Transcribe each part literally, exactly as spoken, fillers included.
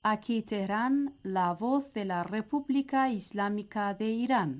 Aquí Teherán, la voz de la República Islámica de Irán.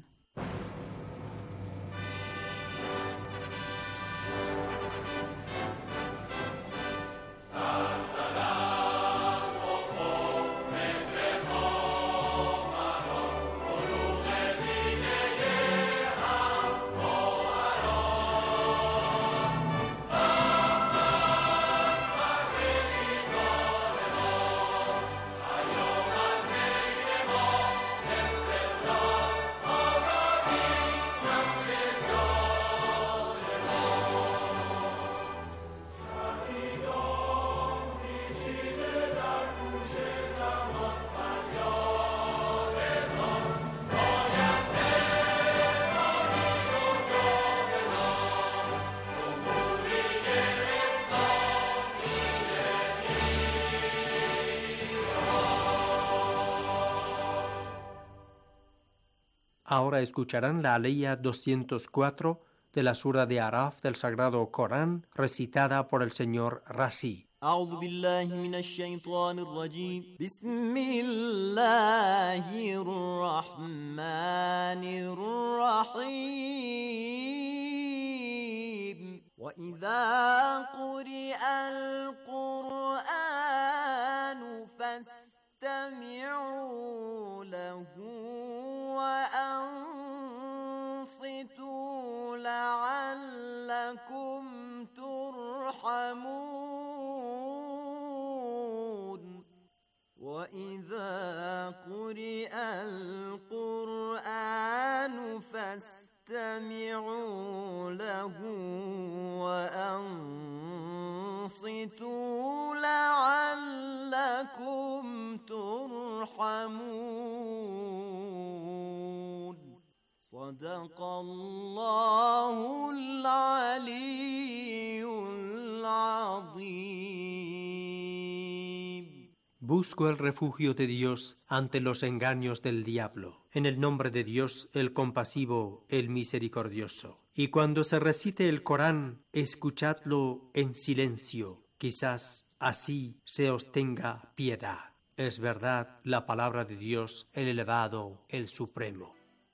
Ahora escucharán la aleya doscientos cuatro de la sura de Araf del Sagrado Corán, recitada por el señor Razi. أعوذ بالله من الشيطان الرجيم بسم الله الرحمن الرحيم وإذا قرئ القرآن فاستمعوا له وأنصتوا لعلكم ترحمون وإذا قرئ القرآن فاستمعوا له وأنصتوا لعلكم ترحمون صدق الله العلي العظيم. Busco el refugio de Dios ante los engaños del diablo. En el nombre de Dios, el compasivo, el misericordioso. Y cuando se recite el Corán, escuchadlo en silencio. Quizás así se os tenga piedad. Es verdad la palabra de Dios, el elevado, el supremo.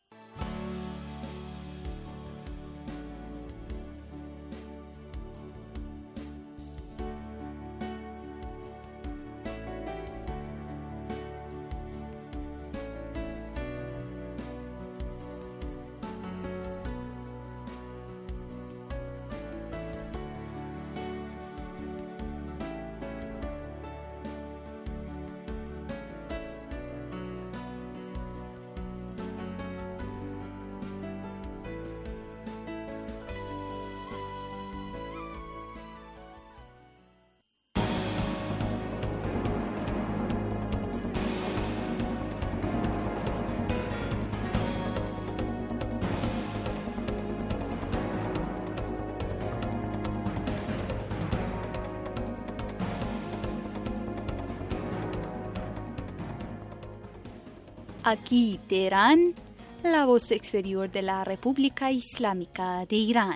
Aquí Teherán, la voz exterior de la República Islámica de Irán.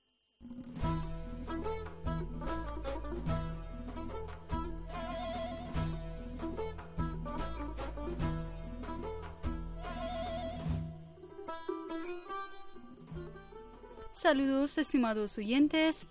Saludos, estimados oyentes.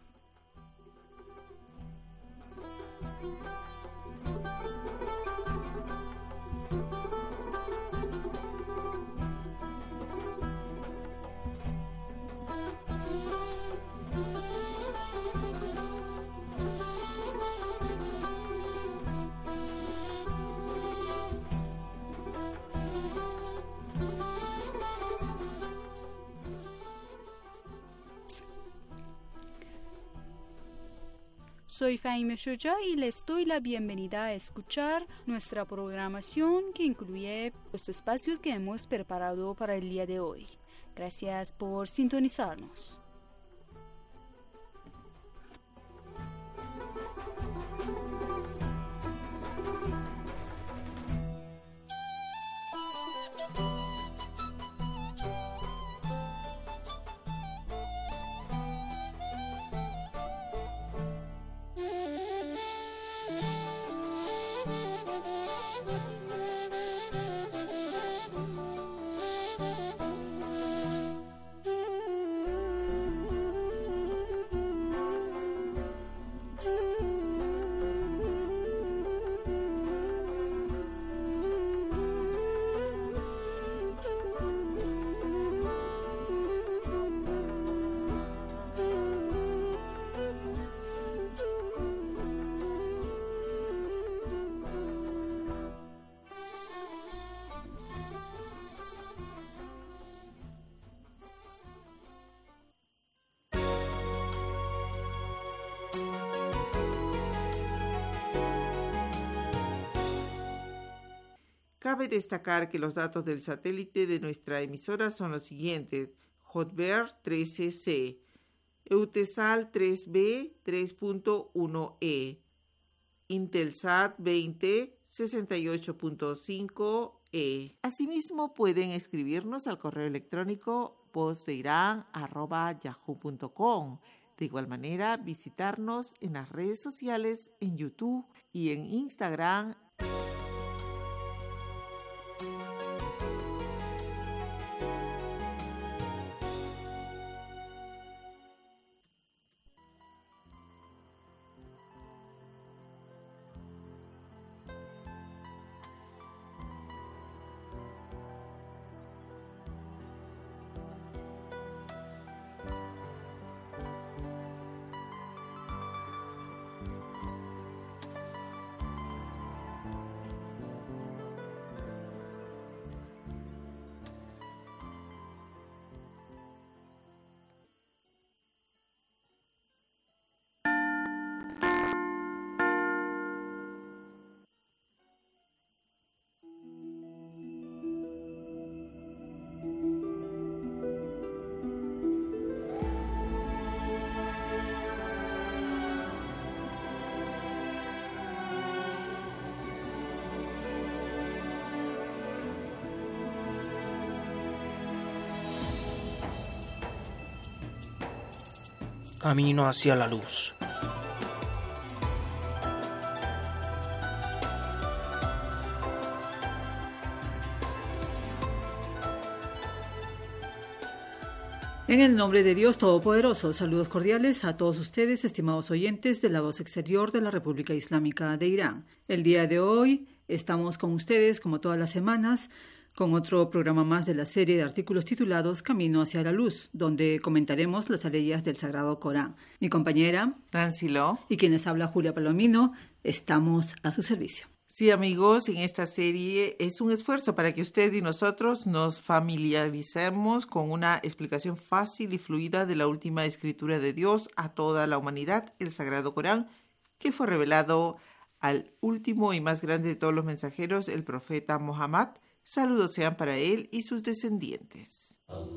Soy Fahime Shoja y les doy la bienvenida a escuchar nuestra programación que incluye los espacios que hemos preparado para el día de hoy. Gracias por sintonizarnos. Cabe destacar que los datos del satélite de nuestra emisora son los siguientes: Hotbird trece ce, Eutelsat tres be tres punto uno e, Intelsat veinte sesenta y ocho punto cinco e. Asimismo, pueden escribirnos al correo electrónico vozdeiran arroba yahoo punto com. De igual manera, visitarnos en las redes sociales, en YouTube y en Instagram. Camino hacia la luz. En el nombre de Dios Todopoderoso, saludos cordiales a todos ustedes, estimados oyentes de la voz exterior de la República Islámica de Irán. El día de hoy estamos con ustedes, como todas las semanas, con otro programa más de la serie de artículos titulados Camino hacia la Luz, donde comentaremos las aleyas del Sagrado Corán. Mi compañera Nancy Lo y quienes habla Julia Palomino, estamos a su servicio. Sí, amigos, en esta serie es un esfuerzo para que usted y nosotros nos familiaricemos con una explicación fácil y fluida de la última escritura de Dios a toda la humanidad, el Sagrado Corán, que fue revelado al último y más grande de todos los mensajeros, el profeta Muhammad. Saludos sean para él y sus descendientes.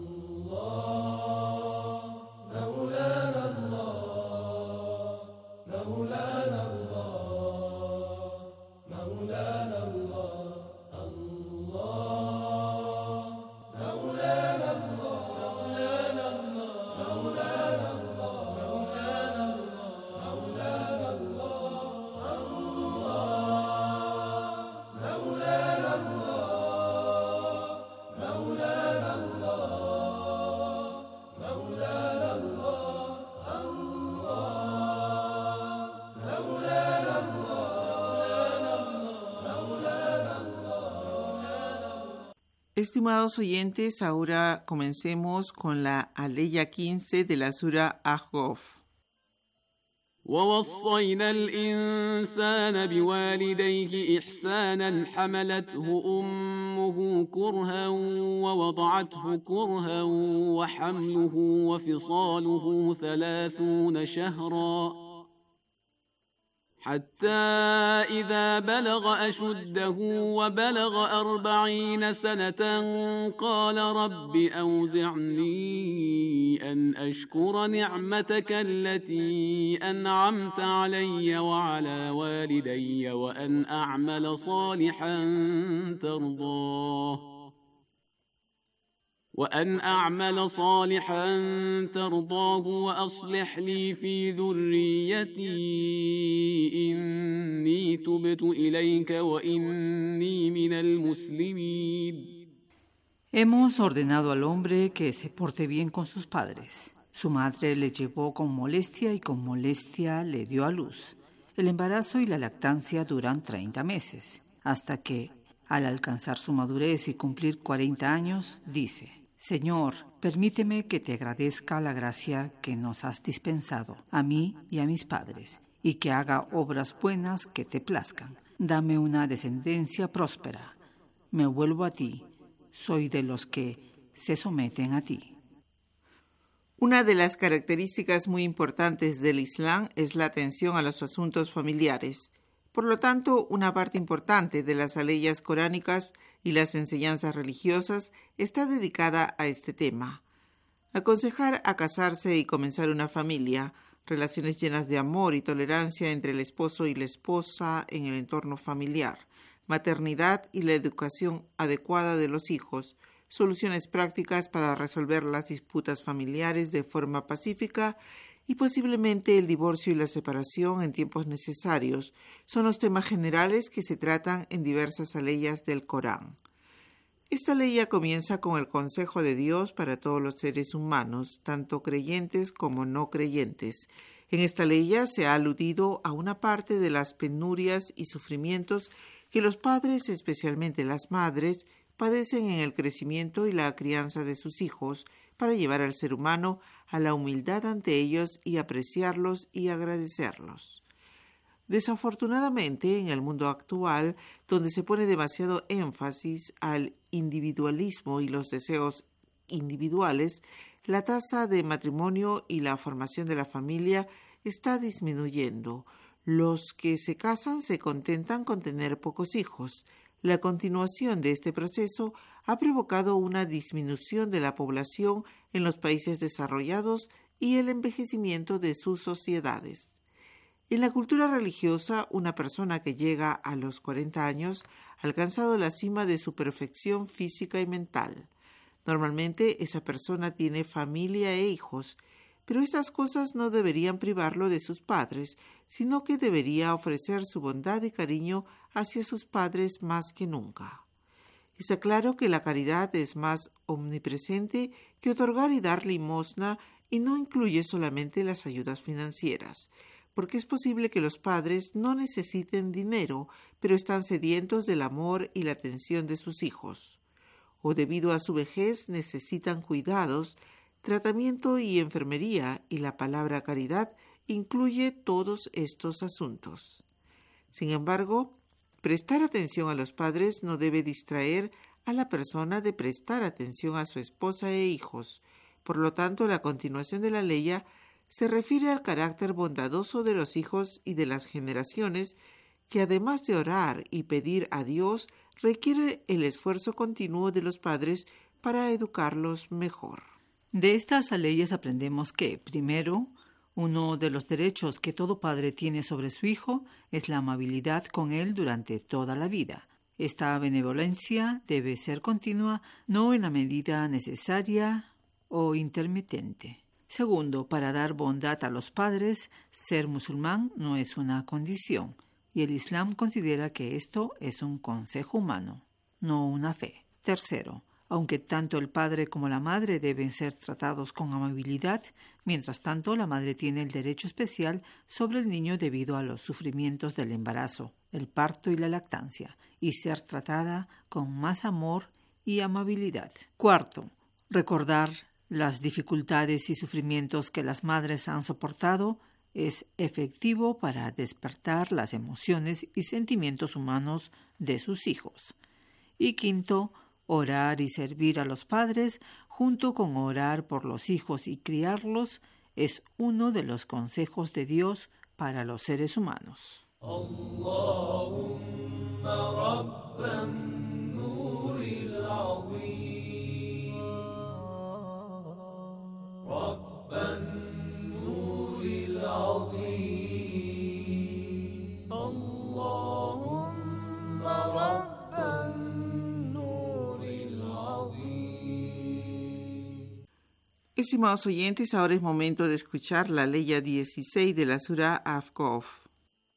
Estimados oyentes, ahora comencemos con la aleya quince de la sura Ahqaf. ووصينا الإنسان بوالديه إحسانا حملته أمه كرها ووضعته كرها وحمله وفصاله ثلاثون شهرا حتى إذا بلغ أشده وبلغ أربعين سنة قال رب أوزعني أن أشكر نعمتك التي أنعمت علي وعلى والدي وأن أعمل صالحا ترضاه وأن أعمل صالحا ترضاه وأصلح لي في ذريتي إني تبت إليك وإني من المسلمين. Hemos ordenado al hombre que se porte bien con sus padres. Su madre le llevó con molestia y con molestia le dio a luz. El embarazo y la lactancia duran treinta meses, hasta que, al alcanzar su madurez y cumplir cuarenta años, dice: Señor, permíteme que te agradezca la gracia que nos has dispensado a mí y a mis padres, y que haga obras buenas que te plazcan. Dame una descendencia próspera. Me vuelvo a ti. Soy de los que se someten a ti. Una de las características muy importantes del Islam es la atención a los asuntos familiares. Por lo tanto, una parte importante de las aleyas coránicas y las enseñanzas religiosas está dedicada a este tema. Aconsejar a casarse y comenzar una familia, relaciones llenas de amor y tolerancia entre el esposo y la esposa en el entorno familiar, maternidad y la educación adecuada de los hijos, soluciones prácticas para resolver las disputas familiares de forma pacífica y posiblemente el divorcio y la separación en tiempos necesarios son los temas generales que se tratan en diversas aleyas del Corán. Esta ley comienza con el consejo de Dios para todos los seres humanos, tanto creyentes como no creyentes. En esta ley se ha aludido a una parte de las penurias y sufrimientos que los padres, especialmente las madres, padecen en el crecimiento y la crianza de sus hijos para llevar al ser humano a la humildad ante ellos y apreciarlos y agradecerlos. Desafortunadamente, en el mundo actual, donde se pone demasiado énfasis al individualismo y los deseos individuales, la tasa de matrimonio y la formación de la familia está disminuyendo. Los que se casan se contentan con tener pocos hijos. La continuación de este proceso ha provocado una disminución de la población en los países desarrollados y el envejecimiento de sus sociedades. En la cultura religiosa, una persona que llega a los cuarenta años ha alcanzado la cima de su perfección física y mental. Normalmente, esa persona tiene familia e hijos, pero estas cosas no deberían privarlo de sus padres, sino que debería ofrecer su bondad y cariño hacia sus padres más que nunca. Está claro que la caridad es más omnipresente que otorgar y dar limosna y no incluye solamente las ayudas financieras, porque es posible que los padres no necesiten dinero, pero están sedientos del amor y la atención de sus hijos, o debido a su vejez necesitan cuidados, tratamiento y enfermería, y la palabra caridad incluye todos estos asuntos. Sin embargo, prestar atención a los padres no debe distraer a la persona de prestar atención a su esposa e hijos. Por lo tanto, la continuación de la ley se refiere al carácter bondadoso de los hijos y de las generaciones que, además de orar y pedir a Dios, requiere el esfuerzo continuo de los padres para educarlos mejor. De estas leyes aprendemos que, primero, uno de los derechos que todo padre tiene sobre su hijo es la amabilidad con él durante toda la vida. Esta benevolencia debe ser continua, no en la medida necesaria o intermitente. Segundo, para dar bondad a los padres, ser musulmán no es una condición, y el Islam considera que esto es un consejo humano, no una fe. Tercero, aunque tanto el padre como la madre deben ser tratados con amabilidad, mientras tanto la madre tiene el derecho especial sobre el niño debido a los sufrimientos del embarazo, el parto y la lactancia, y ser tratada con más amor y amabilidad. Cuarto, recordar las dificultades y sufrimientos que las madres han soportado es efectivo para despertar las emociones y sentimientos humanos de sus hijos. Y quinto, orar y servir a los padres, junto con orar por los hijos y criarlos, es uno de los consejos de Dios para los seres humanos. Allahumma rabban nuril azim. رب النور العظيم اللهم رب النور العظيم. Estimados oyentes, ahora es momento de escuchar la ley dieciséis de la Surah Ahqaf.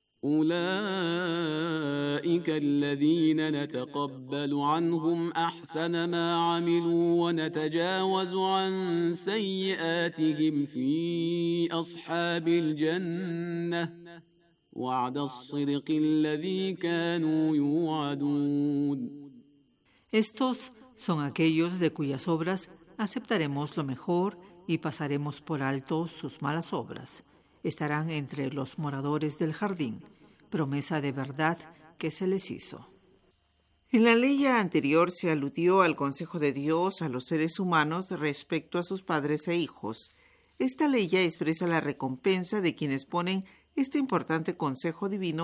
أولئك الذين نتقبل عنهم أحسن ما عملوا ونتجاوز عن سيئاتهم في أصحاب الجنة وعد الصدق الذي كانوا يوعدون. Estos son aquellos de cuyas obras aceptaremos lo mejor y pasaremos por alto sus malas obras. Estarán entre los moradores del jardín, promesa de verdad que se les hizo. En la ley anterior se aludió al consejo de Dios a los seres humanos respecto a sus padres e hijos. Esta ley expresa la recompensa de quienes ponen este importante consejo divino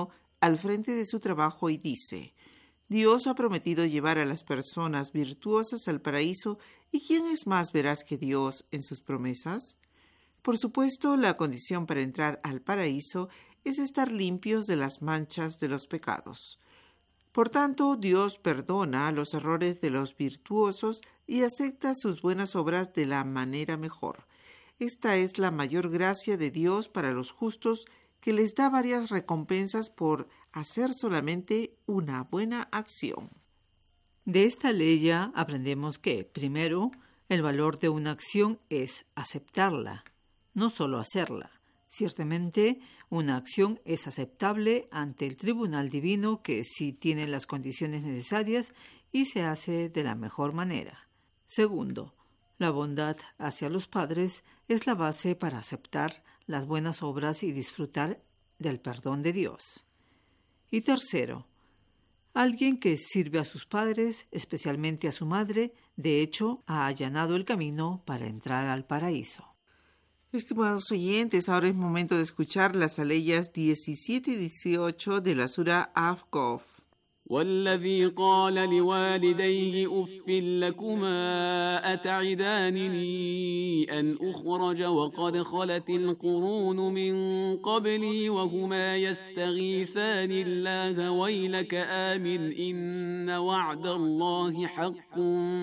al frente de su trabajo y dice: Dios ha prometido llevar a las personas virtuosas al paraíso, ¿y quién es más veraz que Dios en sus promesas? Por supuesto, la condición para entrar al paraíso es estar limpios de las manchas de los pecados. Por tanto, Dios perdona los errores de los virtuosos y acepta sus buenas obras de la manera mejor. Esta es la mayor gracia de Dios para los justos, que les da varias recompensas por hacer solamente una buena acción. De esta ley ya aprendemos que, primero, el valor de una acción es aceptarla, no solo hacerla. Ciertamente, una acción es aceptable ante el tribunal divino que sí tiene las condiciones necesarias y se hace de la mejor manera. Segundo, la bondad hacia los padres es la base para aceptar las buenas obras y disfrutar del perdón de Dios. Y tercero, alguien que sirve a sus padres, especialmente a su madre, de hecho, ha allanado el camino para entrar al paraíso. Estimados oyentes, ahora es momento de escuchar las aleyas diecisiete y dieciocho de la sura Ahqaf. والذي قال لوالديه أف لكما أتعدانني أن أخرج وقد خلت القرون من قبلي وهما يستغيثان الله ويلك آمن إن وعد الله حق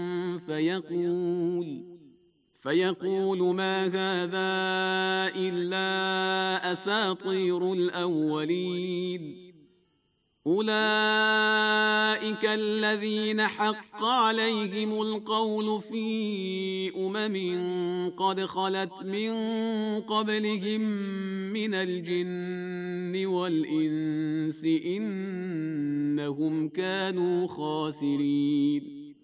فيقول فيقول ما هذا إلا أساطير الأولين أولئك الذين حق عليهم القول في أمم قد خلت من قبلهم من الجن والإنس إنهم كانوا خاسرين.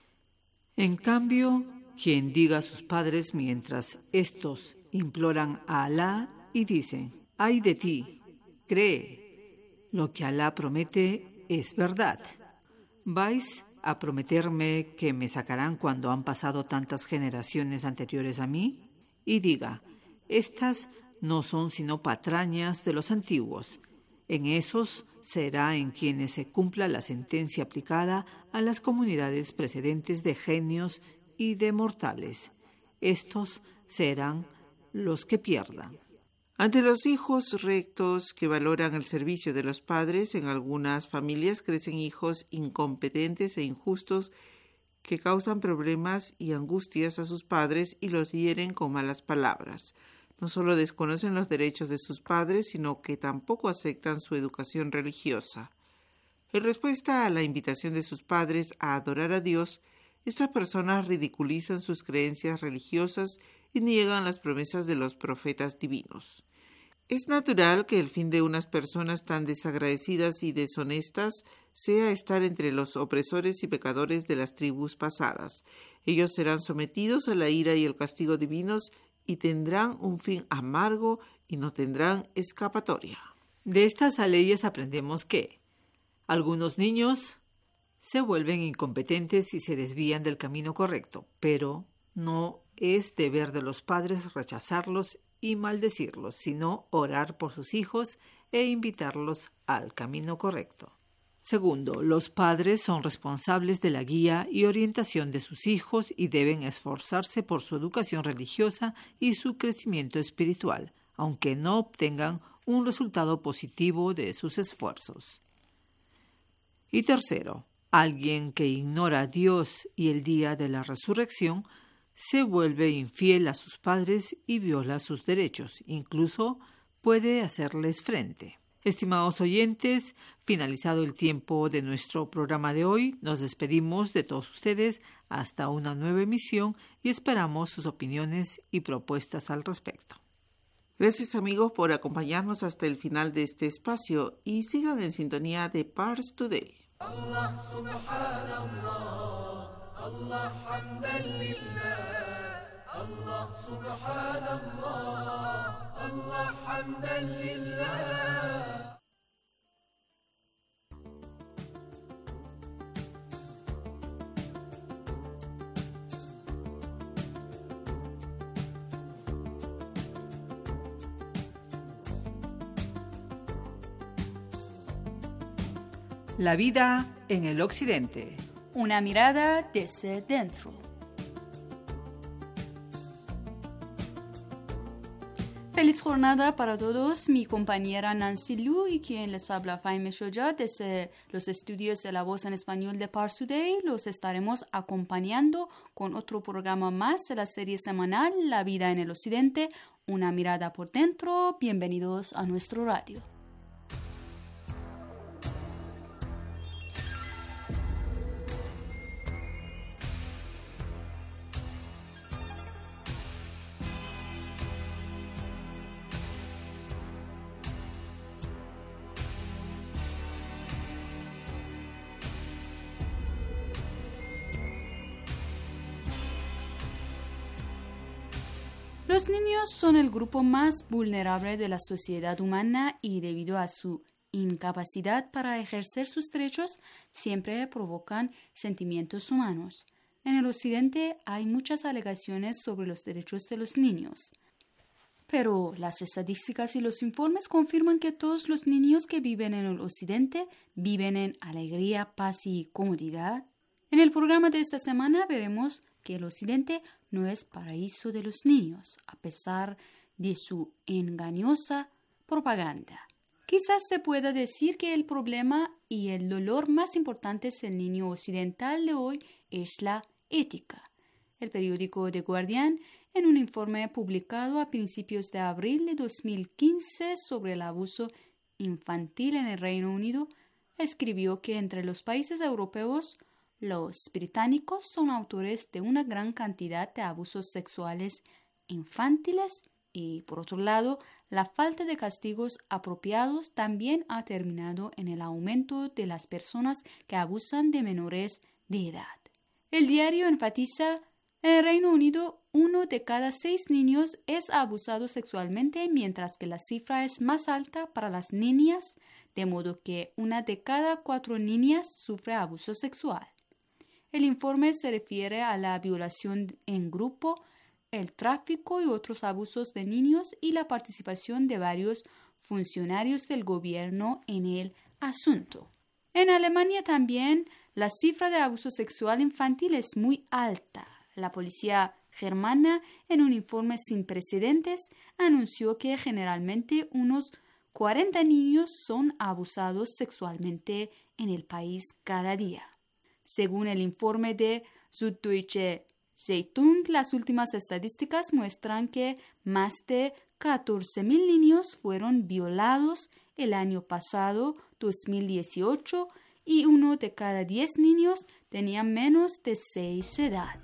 En cambio, quien diga a sus padres mientras estos imploran a Alá y dicen: ¡ay de ti! Cree. Lo que Alá promete es verdad. ¿Vais a prometerme que me sacarán cuando han pasado tantas generaciones anteriores a mí? Y diga: estas no son sino patrañas de los antiguos. En esos será en quienes se cumpla la sentencia aplicada a las comunidades precedentes de genios y de mortales. Estos serán los que pierdan. Ante los hijos rectos que valoran el servicio de los padres, en algunas familias crecen hijos incompetentes e injustos que causan problemas y angustias a sus padres y los hieren con malas palabras. No solo desconocen los derechos de sus padres, sino que tampoco aceptan su educación religiosa. En respuesta a la invitación de sus padres a adorar a Dios, estas personas ridiculizan sus creencias religiosas y niegan las promesas de los profetas divinos. Es natural que el fin de unas personas tan desagradecidas y deshonestas sea estar entre los opresores y pecadores de las tribus pasadas. Ellos serán sometidos a la ira y el castigo divinos y tendrán un fin amargo y no tendrán escapatoria. De estas leyes aprendemos que algunos niños se vuelven incompetentes y se desvían del camino correcto, pero no es deber de los padres rechazarlos y maldecirlos, sino orar por sus hijos e invitarlos al camino correcto. Segundo, los padres son responsables de la guía y orientación de sus hijos y deben esforzarse por su educación religiosa y su crecimiento espiritual, aunque no obtengan un resultado positivo de sus esfuerzos. Y tercero, alguien que ignora a Dios y el día de la resurrección se vuelve infiel a sus padres y viola sus derechos, incluso puede hacerles frente. Estimados oyentes, finalizado el tiempo de nuestro programa de hoy, nos despedimos de todos ustedes hasta una nueva emisión y esperamos sus opiniones y propuestas al respecto. Gracias amigos por acompañarnos hasta el final de este espacio y sigan en sintonía de Pars Today. Allah subhanallah, Allah hamdan lillah, Allah subhanallah, Allah hamdan lillah. La vida en el occidente. Una mirada desde dentro. Feliz jornada para todos. Mi compañera Nancy Liu y quien les habla Faime Shoya desde los estudios de La Voz en Español de Pars Today. Los estaremos acompañando con otro programa más de la serie semanal La Vida en el Occidente. Una mirada por dentro. Bienvenidos a nuestro radio. Los niños son el grupo más vulnerable de la sociedad humana y debido a su incapacidad para ejercer sus derechos, siempre provocan sentimientos humanos. En el occidente hay muchas alegaciones sobre los derechos de los niños. Pero las estadísticas y los informes confirman que todos los niños que viven en el occidente viven en alegría, paz y comodidad. En el programa de esta semana veremos que el occidente no es paraíso de los niños, a pesar de su engañosa propaganda. Quizás se pueda decir que el problema y el dolor más importantes del niño occidental de hoy es la ética. El periódico The Guardian, en un informe publicado a principios de abril de dos mil quince sobre el abuso infantil en el Reino Unido, escribió que entre los países europeos, los británicos son autores de una gran cantidad de abusos sexuales infantiles y, por otro lado, la falta de castigos apropiados también ha terminado en el aumento de las personas que abusan de menores de edad. El diario enfatiza: en el Reino Unido, uno de cada seis niños es abusado sexualmente, mientras que la cifra es más alta para las niñas, de modo que una de cada cuatro niñas sufre abuso sexual. El informe se refiere a la violación en grupo, el tráfico y otros abusos de niños y la participación de varios funcionarios del gobierno en el asunto. En Alemania también la cifra de abuso sexual infantil es muy alta. La policía germana, en un informe sin precedentes, anunció que generalmente unos cuarenta niños son abusados sexualmente en el país cada día. Según el informe de Süddeutsche Zeitung, las últimas estadísticas muestran que más de catorce mil niños fueron violados el año pasado, dos mil dieciocho, y uno de cada diez niños tenía menos de seis edad.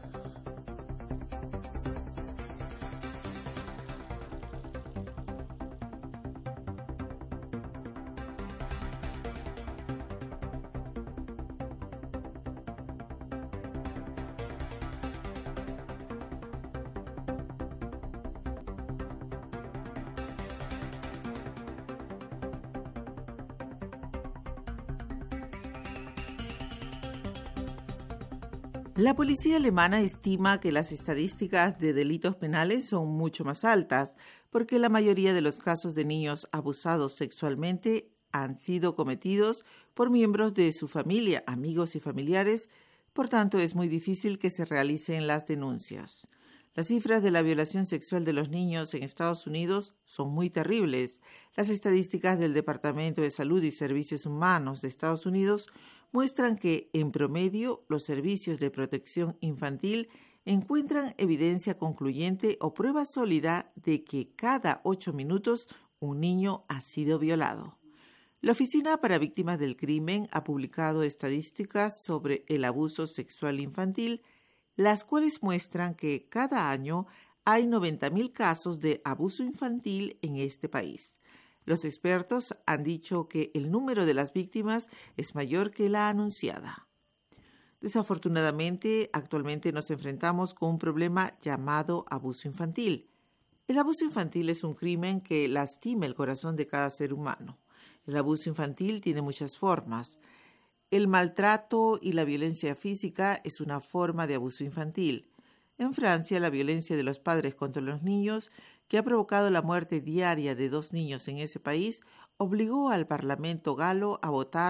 La policía alemana estima que las estadísticas de delitos penales son mucho más altas, porque la mayoría de los casos de niños abusados sexualmente han sido cometidos por miembros de su familia, amigos y familiares, por tanto es muy difícil que se realicen las denuncias. Las cifras de la violación sexual de los niños en Estados Unidos son muy terribles. Las estadísticas del Departamento de Salud y Servicios Humanos de Estados Unidos muestran que, en promedio, los servicios de protección infantil encuentran evidencia concluyente o prueba sólida de que cada ocho minutos un niño ha sido violado. La Oficina para Víctimas del Crimen ha publicado estadísticas sobre el abuso sexual infantil, las cuales muestran que cada año hay noventa mil casos de abuso infantil en este país. Los expertos han dicho que el número de las víctimas es mayor que la anunciada. Desafortunadamente, actualmente nos enfrentamos con un problema llamado abuso infantil. El abuso infantil es un crimen que lastima el corazón de cada ser humano. El abuso infantil tiene muchas formas. El maltrato y la violencia física es una forma de abuso infantil. En Francia, la violencia de los padres contra los niños, que ha provocado la muerte diaria de dos niños en ese país, obligó al Parlamento galo a votar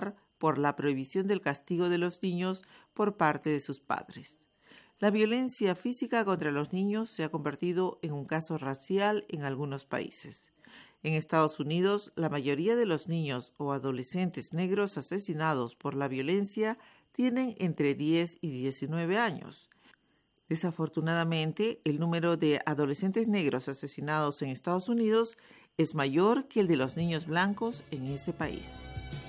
por la prohibición del castigo de los niños por parte de sus padres. La violencia física contra los niños se ha convertido en un caso racial en algunos países. En Estados Unidos, la mayoría de los niños o adolescentes negros asesinados por la violencia tienen entre diez y diecinueve años. Desafortunadamente, el número de adolescentes negros asesinados en Estados Unidos es mayor que el de los niños blancos en ese país.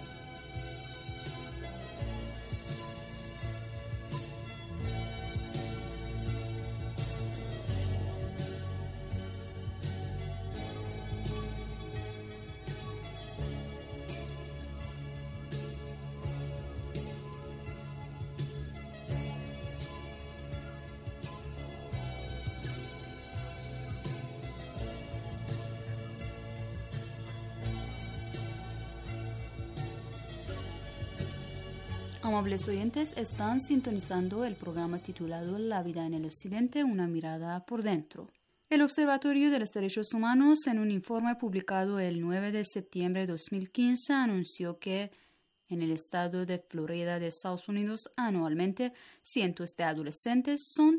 Amables oyentes, están sintonizando el programa titulado La vida en el Occidente, una mirada por dentro. El Observatorio de los Derechos Humanos, en un informe publicado el nueve de septiembre de dos mil quince, anunció que en el estado de Florida de Estados Unidos anualmente cientos de adolescentes son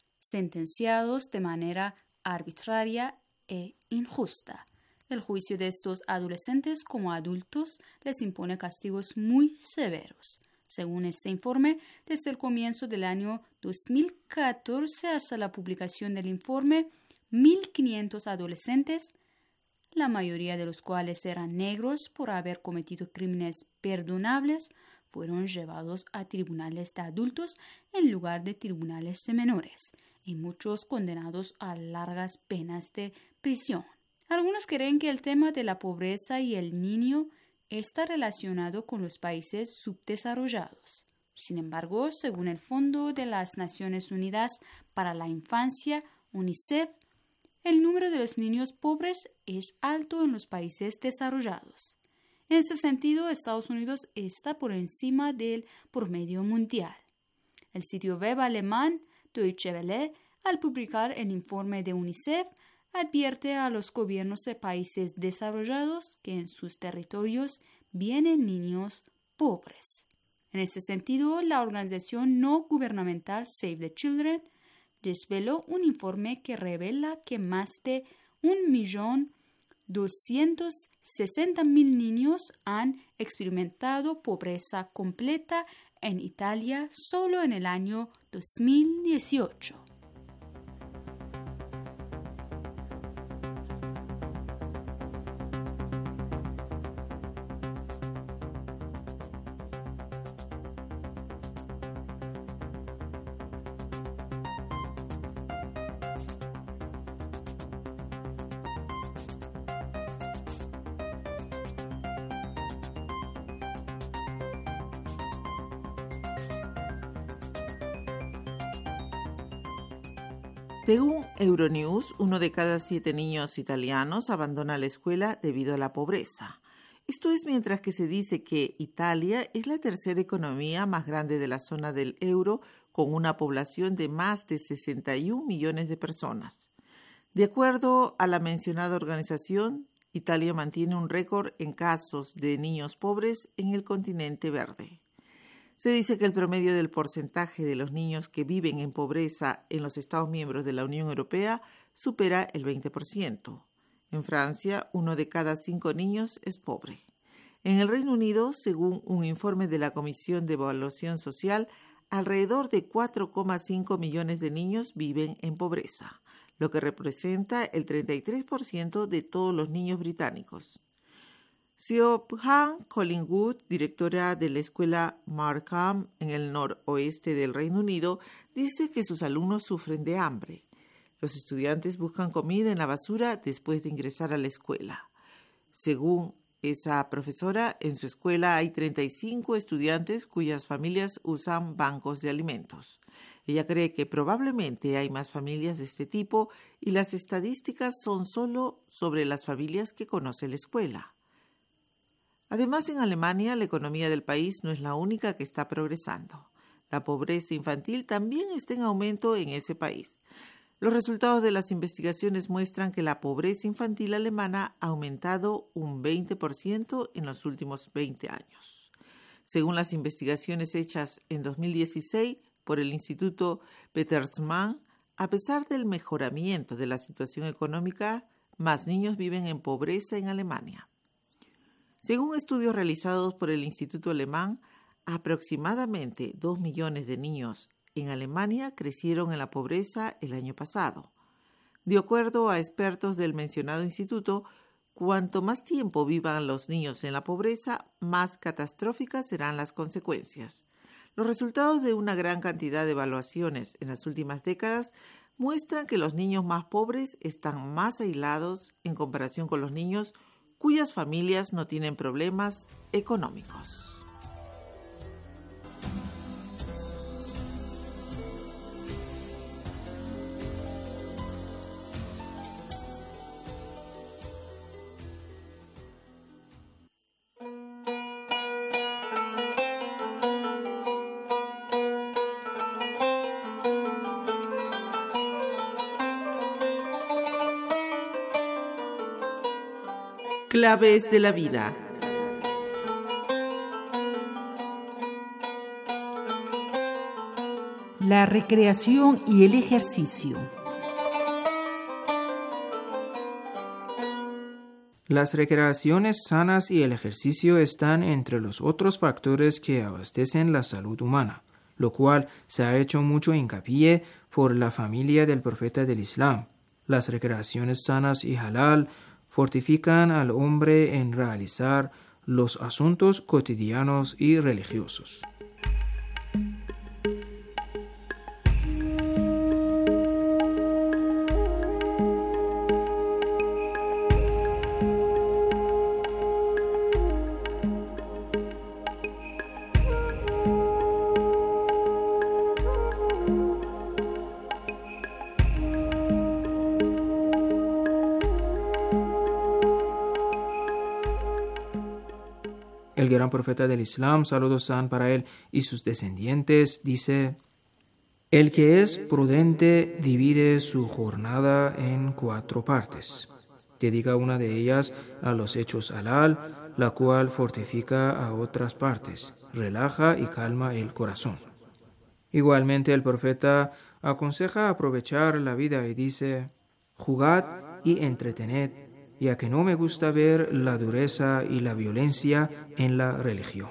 sentenciados de manera arbitraria e injusta. El juicio de estos adolescentes como adultos les impone castigos muy severos. Según este informe, desde el comienzo del año dos mil catorce hasta la publicación del informe, mil quinientos adolescentes, la mayoría de los cuales eran negros por haber cometido crímenes perdonables, fueron llevados a tribunales de adultos en lugar de tribunales de menores, y muchos condenados a largas penas de prisión. Algunos creen que el tema de la pobreza y el niño está relacionado con los países subdesarrollados. Sin embargo, según el Fondo de las Naciones Unidas para la Infancia, UNICEF, el número de los niños pobres es alto en los países desarrollados. En ese sentido, Estados Unidos está por encima del promedio mundial. El sitio web alemán Deutsche Welle, al publicar el informe de UNICEF, advierte a los gobiernos de países desarrollados que en sus territorios vienen niños pobres. En ese sentido, la organización no gubernamental Save the Children desveló un informe que revela que más de un millón doscientos sesenta mil niños han experimentado pobreza completa en Italia solo en el año dos mil dieciocho. Según Euronews, uno de cada siete niños italianos abandona la escuela debido a la pobreza. Esto es mientras que se dice que Italia es la tercera economía más grande de la zona del euro, con una población de más de sesenta y un millones de personas. De acuerdo a la mencionada organización, Italia mantiene un récord en casos de niños pobres en el continente verde. Se dice que el promedio del porcentaje de los niños que viven en pobreza en los Estados miembros de la Unión Europea supera el veinte por ciento. En Francia, uno de cada cinco niños es pobre. En el Reino Unido, según un informe de la Comisión de Evaluación Social, alrededor de cuatro coma cinco millones de niños viven en pobreza, lo que representa el treinta y tres por ciento de todos los niños británicos. Siobhan Collingwood, directora de la escuela Markham en el noroeste del Reino Unido, dice que sus alumnos sufren de hambre. Los estudiantes buscan comida en la basura después de ingresar a la escuela. Según esa profesora, en su escuela hay treinta y cinco estudiantes cuyas familias usan bancos de alimentos. Ella cree que probablemente hay más familias de este tipo y las estadísticas son solo sobre las familias que conoce la escuela. Además, en Alemania, la economía del país no es la única que está progresando. La pobreza infantil también está en aumento en ese país. Los resultados de las investigaciones muestran que la pobreza infantil alemana ha aumentado un veinte por ciento en los últimos veinte años. Según las investigaciones hechas en dos mil dieciséis por el Instituto Bertelsmann, a pesar del mejoramiento de la situación económica, más niños viven en pobreza en Alemania. Según estudios realizados por el Instituto Alemán, aproximadamente dos millones de niños en Alemania crecieron en la pobreza el año pasado. De acuerdo a expertos del mencionado instituto, cuanto más tiempo vivan los niños en la pobreza, más catastróficas serán las consecuencias. Los resultados de una gran cantidad de evaluaciones en las últimas décadas muestran que los niños más pobres están más aislados en comparación con los niños cuyas familias no tienen problemas económicos. Claves de la vida. La recreación y el ejercicio. Las recreaciones sanas y el ejercicio están entre los otros factores que abastecen la salud humana, lo cual se ha hecho mucho hincapié por la familia del profeta del Islam. Las recreaciones sanas y halal fortifican al hombre en realizar los asuntos cotidianos y religiosos. El gran profeta del Islam, saludos sean para él y sus descendientes, dice: el que es prudente divide su jornada en cuatro partes. Dedica una de ellas a los hechos halal, la cual fortifica a otras partes, relaja y calma el corazón. Igualmente el profeta aconseja aprovechar la vida y dice: jugad y entretened, ya que no me gusta ver la dureza y la violencia en la religión.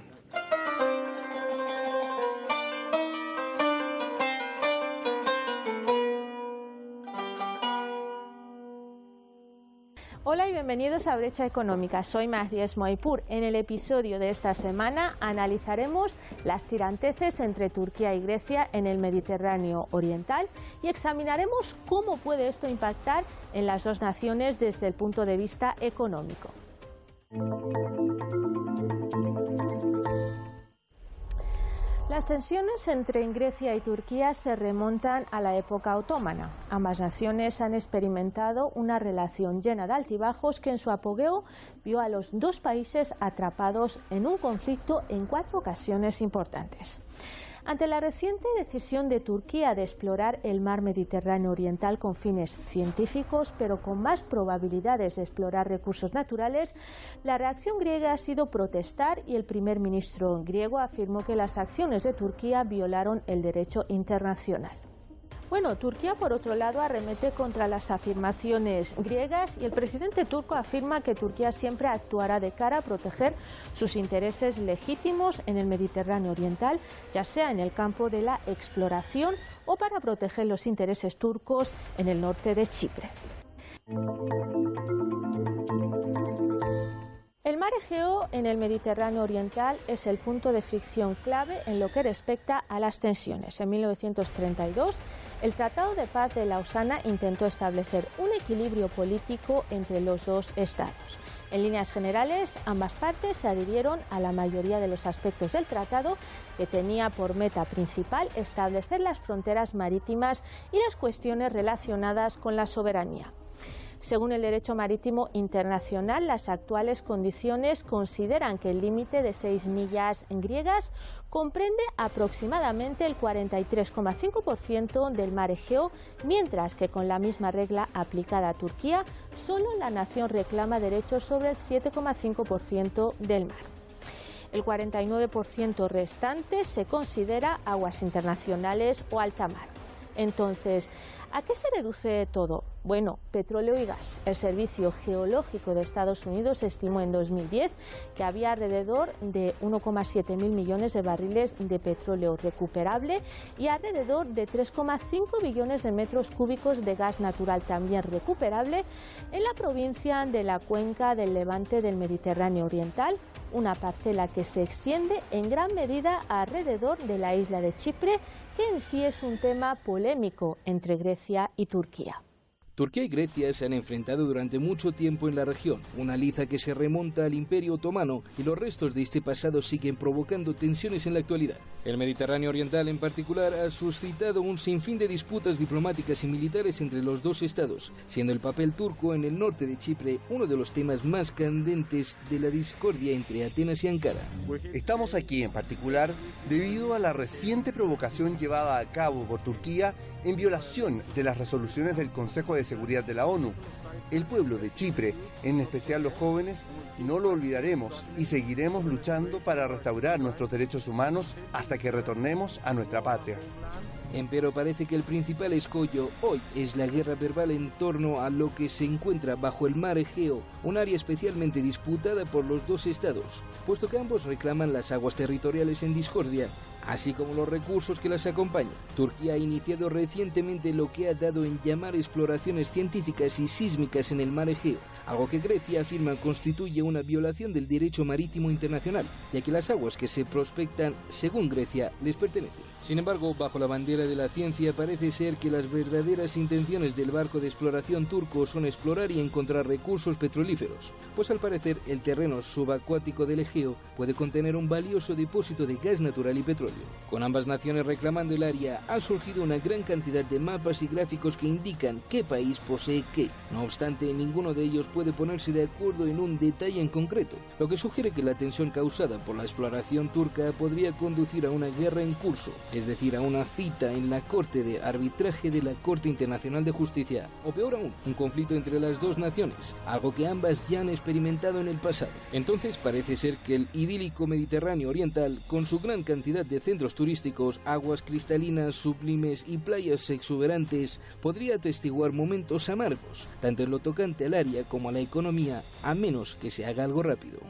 Hola y bienvenidos a Brecha Económica. Soy Magdies Moipur. En el episodio de esta semana analizaremos las tiranteces entre Turquía y Grecia en el Mediterráneo Oriental y examinaremos cómo puede esto impactar en las dos naciones desde el punto de vista económico. Las tensiones entre Grecia y Turquía se remontan a la época otomana. Ambas naciones han experimentado una relación llena de altibajos que en su apogeo vio a los dos países atrapados en un conflicto en cuatro ocasiones importantes. Ante la reciente decisión de Turquía de explorar el mar Mediterráneo Oriental con fines científicos, pero con más probabilidades de explorar recursos naturales, la reacción griega ha sido protestar y el primer ministro griego afirmó que las acciones de Turquía violaron el derecho internacional. Bueno, Turquía, por otro lado, arremete contra las afirmaciones griegas y el presidente turco afirma que Turquía siempre actuará de cara a proteger sus intereses legítimos en el Mediterráneo Oriental, ya sea en el campo de la exploración o para proteger los intereses turcos en el norte de Chipre. El mar Egeo en el Mediterráneo Oriental es el punto de fricción clave en lo que respecta a las tensiones. En mil novecientos treinta y dos, el Tratado de Paz de Lausana intentó establecer un equilibrio político entre los dos estados. En líneas generales, ambas partes se adhirieron a la mayoría de los aspectos del tratado, que tenía por meta principal establecer las fronteras marítimas y las cuestiones relacionadas con la soberanía. Según el derecho marítimo internacional, las actuales condiciones consideran que el límite de seis millas griegas comprende aproximadamente el cuarenta y tres coma cinco por ciento del mar Egeo, mientras que con la misma regla aplicada a Turquía, solo la nación reclama derechos sobre el siete coma cinco por ciento del mar. El cuarenta y nueve por ciento restante se considera aguas internacionales o alta mar. Entonces, ¿a qué se reduce todo? Bueno, petróleo y gas. El Servicio Geológico de Estados Unidos estimó en dos mil diez que había alrededor de uno coma siete mil millones de barriles de petróleo recuperable y alrededor de tres coma cinco billones de metros cúbicos de gas natural también recuperable en la provincia de la cuenca del Levante del Mediterráneo Oriental, una parcela que se extiende en gran medida alrededor de la isla de Chipre, que en sí es un tema polémico entre Grecia y Turquía. Turquía y Grecia se han enfrentado durante mucho tiempo en la región, una liza que se remonta al Imperio Otomano y los restos de este pasado siguen provocando tensiones en la actualidad. El Mediterráneo Oriental en particular ha suscitado un sinfín de disputas diplomáticas y militares entre los dos estados, siendo el papel turco en el norte de Chipre uno de los temas más candentes de la discordia entre Atenas y Ankara. Estamos aquí en particular debido a la reciente provocación llevada a cabo por Turquía en violación de las resoluciones del Consejo de Seguridad de la ONU. El pueblo de Chipre, en especial los jóvenes, no lo olvidaremos y seguiremos luchando para restaurar nuestros derechos humanos hasta que retornemos a nuestra patria. Empero parece que el principal escollo hoy es la guerra verbal en torno a lo que se encuentra bajo el mar Egeo, un área especialmente disputada por los dos estados, puesto que ambos reclaman las aguas territoriales en discordia, así como los recursos que las acompañan. Turquía ha iniciado recientemente lo que ha dado en llamar exploraciones científicas y sísmicas en el mar Egeo, algo que Grecia afirma constituye una violación del derecho marítimo internacional, ya que las aguas que se prospectan, según Grecia, les pertenecen. Sin embargo, bajo la bandera de la ciencia parece ser que las verdaderas intenciones del barco de exploración turco son explorar y encontrar recursos petrolíferos, pues al parecer el terreno subacuático del Egeo puede contener un valioso depósito de gas natural y petróleo. Con ambas naciones reclamando el área, ha surgido una gran cantidad de mapas y gráficos que indican qué país posee qué. No obstante, ninguno de ellos puede ponerse de acuerdo en un detalle en concreto, lo que sugiere que la tensión causada por la exploración turca podría conducir a una guerra en curso, es decir, a una cita en la Corte de Arbitraje de la Corte Internacional de Justicia, o peor aún, un conflicto entre las dos naciones, algo que ambas ya han experimentado en el pasado. Entonces parece ser que el idílico Mediterráneo Oriental, con su gran cantidad de centros turísticos, aguas cristalinas, sublimes y playas exuberantes, podría atestiguar momentos amargos, tanto en lo tocante al área como a la economía, a menos que se haga algo rápido.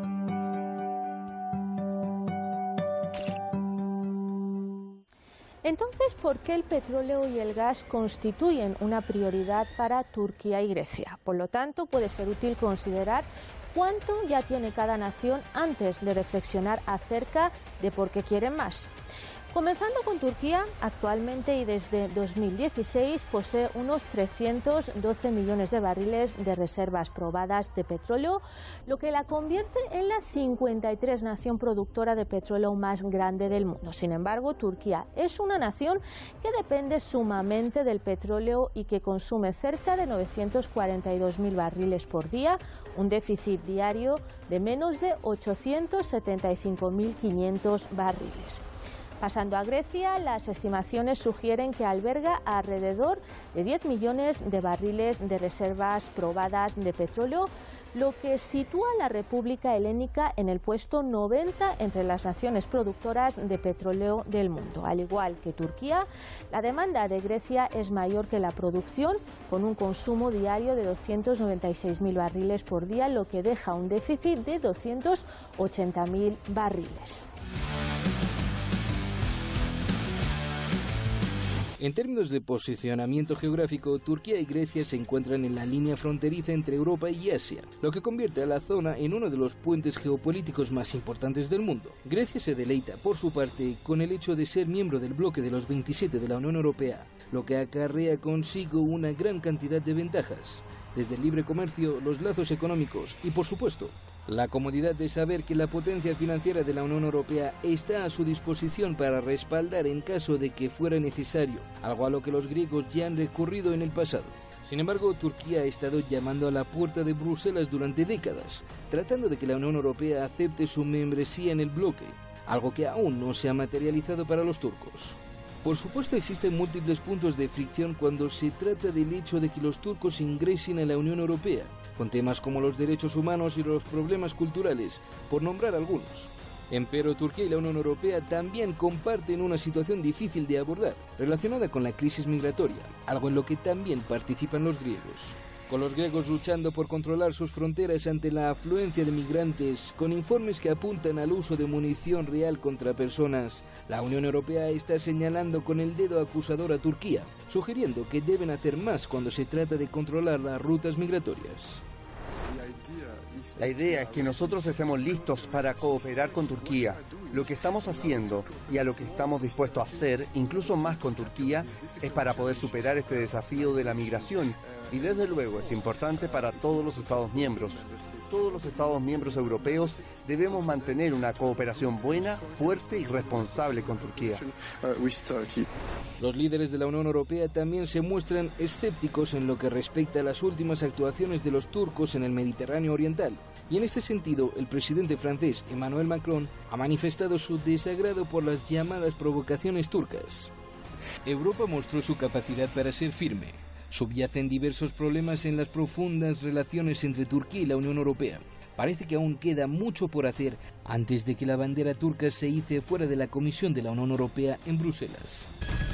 Entonces, ¿por qué el petróleo y el gas constituyen una prioridad para Turquía y Grecia? Por lo tanto, puede ser útil considerar cuánto ya tiene cada nación antes de reflexionar acerca de por qué quieren más. Comenzando con Turquía, actualmente y desde dos mil dieciséis posee unos trescientos doce millones de barriles de reservas probadas de petróleo, lo que la convierte en la cincuenta y tres nación productora de petróleo más grande del mundo. Sin embargo, Turquía es una nación que depende sumamente del petróleo y que consume cerca de novecientos cuarenta y dos mil barriles por día, un déficit diario de menos de ochocientos setenta y cinco mil quinientos barriles. Pasando a Grecia, las estimaciones sugieren que alberga alrededor de diez millones de barriles de reservas probadas de petróleo, lo que sitúa a la República Helénica en el puesto noventa entre las naciones productoras de petróleo del mundo. Al igual que Turquía, la demanda de Grecia es mayor que la producción, con un consumo diario de doscientos noventa y seis mil barriles por día, lo que deja un déficit de doscientos ochenta mil barriles. En términos de posicionamiento geográfico, Turquía y Grecia se encuentran en la línea fronteriza entre Europa y Asia, lo que convierte a la zona en uno de los puentes geopolíticos más importantes del mundo. Grecia se deleita, por su parte, con el hecho de ser miembro del bloque de los veintisiete de la Unión Europea, lo que acarrea consigo una gran cantidad de ventajas, desde el libre comercio, los lazos económicos y, por supuesto, la comodidad de saber que la potencia financiera de la Unión Europea está a su disposición para respaldar en caso de que fuera necesario, algo a lo que los griegos ya han recurrido en el pasado. Sin embargo, Turquía ha estado llamando a la puerta de Bruselas durante décadas, tratando de que la Unión Europea acepte su membresía en el bloque, algo que aún no se ha materializado para los turcos. Por supuesto, existen múltiples puntos de fricción cuando se trata del hecho de que los turcos ingresen a la Unión Europea, con temas como los derechos humanos y los problemas culturales, por nombrar algunos. Empero Turquía y la Unión Europea también comparten una situación difícil de abordar, relacionada con la crisis migratoria, algo en lo que también participan los griegos. Con los griegos luchando por controlar sus fronteras ante la afluencia de migrantes, con informes que apuntan al uso de munición real contra personas, la Unión Europea está señalando con el dedo acusador a Turquía, sugiriendo que deben hacer más cuando se trata de controlar las rutas migratorias. La idea es que nosotros estemos listos para cooperar con Turquía. Lo que estamos haciendo y a lo que estamos dispuestos a hacer, incluso más con Turquía, es para poder superar este desafío de la migración. Y desde luego es importante para todos los Estados miembros. Todos los Estados miembros europeos debemos mantener una cooperación buena, fuerte y responsable con Turquía. Los líderes de la Unión Europea también se muestran escépticos en lo que respecta a las últimas actuaciones de los turcos en el Mediterráneo Oriental. Y en este sentido, el presidente francés Emmanuel Macron ha manifestado su desagrado por las llamadas provocaciones turcas. Europa mostró su capacidad para ser firme. Subyacen diversos problemas en las profundas relaciones entre Turquía y la Unión Europea. Parece que aún queda mucho por hacer antes de que la bandera turca se ice fuera de la Comisión de la Unión Europea en Bruselas.